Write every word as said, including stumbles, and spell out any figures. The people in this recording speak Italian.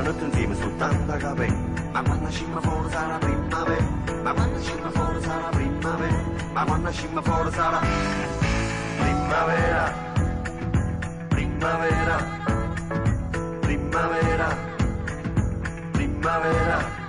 la notte insieme soltanto a capire. Ma quando scimma fuori sarà primavera, ma quando scimma fuori sarà primavera, ma quando scimma fuori sarà primavera, primavera, primavera, primavera.